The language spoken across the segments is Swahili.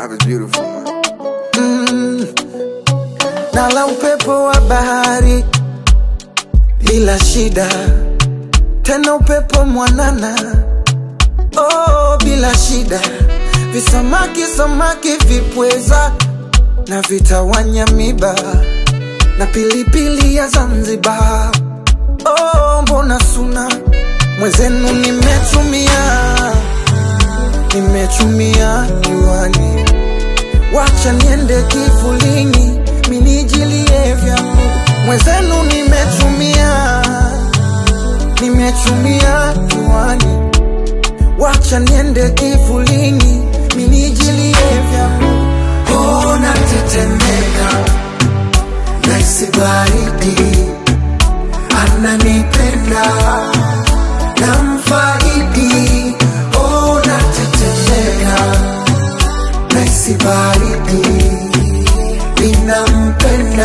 Love is beautiful, man. Nala upepo wa bahari bila shida, tena upepo mwanana, oh bila shida. Visamaki samaki vipweza na vitawanya miba, na pilipili ya Zanzibar, oh mbona suna. Mwezenu nimechumia juani, wacha niende kivulini minijilie vyangu. Mwezenu nimechumia juani, wacha niende kivulini minijilie vyangu. Oh natetemeka, naisi baridi, ananipenda namfaidi. Oh natetemeka, naisi baridi, ninampenda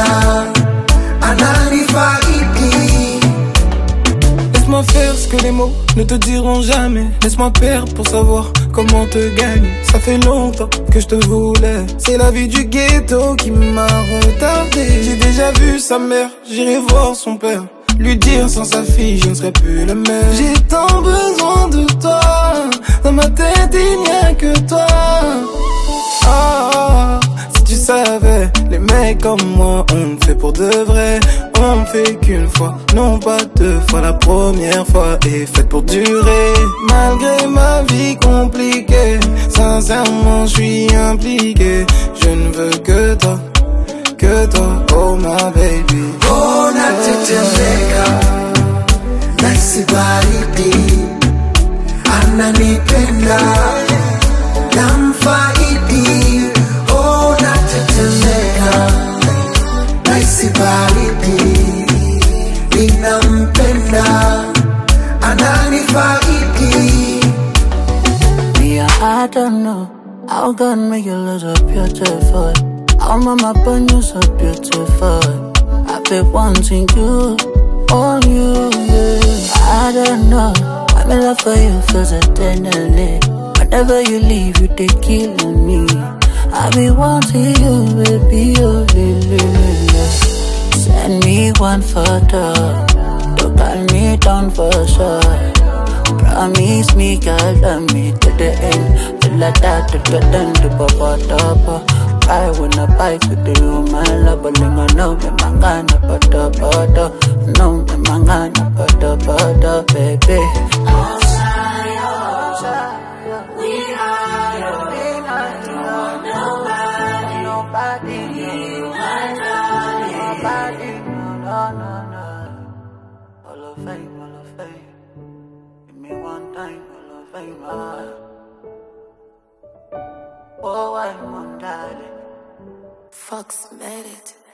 ananifaidi. Laisse-moi faire ce que les mots ne te diront jamais. Laisse-moi perdre pour savoir comment te gagner. Ça fait longtemps que je te voulais. C'est la vie du ghetto qui m'a retardé. J'ai déjà vu sa mère, j'irai voir son père, lui dire sans sa fille je ne serai plus le même. J'ai tant besoin de toi, dans ma tête il n'y a que toi. Ah, si tu savais, les mecs comme moi on le fait pour de vrai. On ne fait qu'une fois, non pas deux fois. La première fois est faite pour durer. Malgré ma vie compliquée, sincèrement je suis impliqué. Je ne veux que toi, oh my baby. Oh natetemeka, naisi baridi, ananipenda namfaidi. Oh natetemeka, naisi baridi, ninampenda ananifaidi. Me, I don't know how God make you look so beautiful. How mama born you so beautiful. I've been wanting you, on you, yeah. I don't know why my love for you feels eternally. Whenever you leave, you take killing me. I be wanting you, baby, oh, send me one photo, don't call me down for sure. Promise me, girl, love me to the end. Till I die to the end, to papa. I wanna bike with you, my love, but I know me mangana, pada. No, me mangana, pada, baby. We are nobody, No. All of fame. Give me one time, all of fame. Oh, I'm on darling. Fox made it.